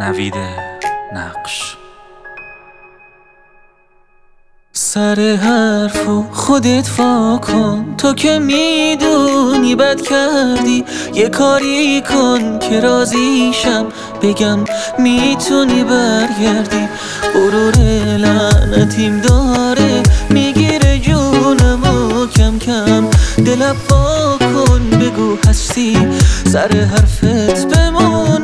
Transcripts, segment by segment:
نوید نقش. سر حرفو خودت واکن، تو که میدونی بد کردی. یه کاری کن که راضیشم، بگم میتونی برگردی. غرور لعنتیم داره میگیره جونمو کم کم. دلم واکن بگو هستی، سر حرفت بمون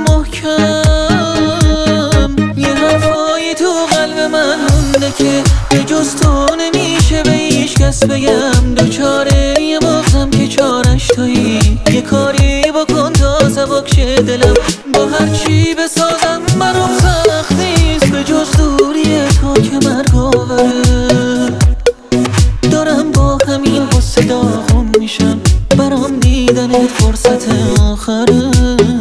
محکم. یه حرفایی تو قلب من مونده که به جز تو نمیشه به هیچ کس بگم. دوچاره یه مغزم که چارش تویی. یه کاری بکن تا سبک شه دلم، با هرچی بسازم برام سخت نیست به جز دوری تو که مرگ آوره. دارم با همین قصه داغون میشم، برام دیدن فرصت آخره.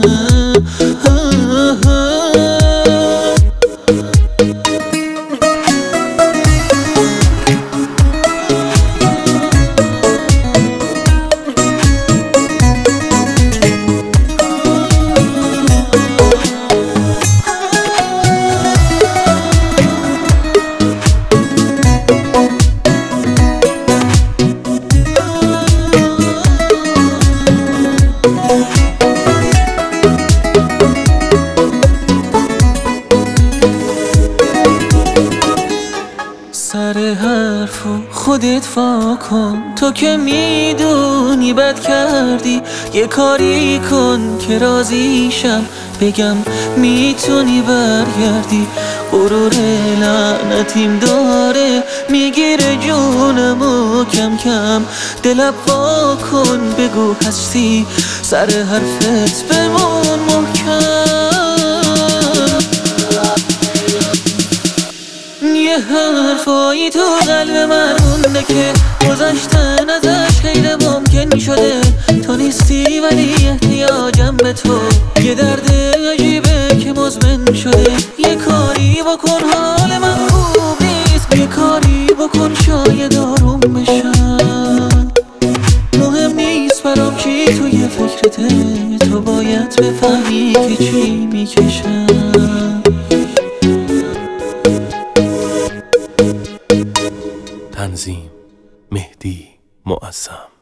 سر حرفو خودت واکن، تو که میدونی بد کردی. یه کاری کن که راضیشم، بگم میتونی برگردی. غرور لعنتیم داره میگیره جونمو کم کم. دلم واکن بگو هستی، سر حرفت بمون محکم. یه حرفایی تو قلب من مونده که گذشتن ازش خیلی ممکن شده. تو نیستی ولی احتیاجم به تو، یه درد عجیبه که مزمن شده. یه کاری بکن حال من خوب نیست، یه کاری بکن شاید آروم بشم. مهم نیست برام چی توی فکرته، تو باید بفهمی که چی میکشم. تنظیم مهدی معظم.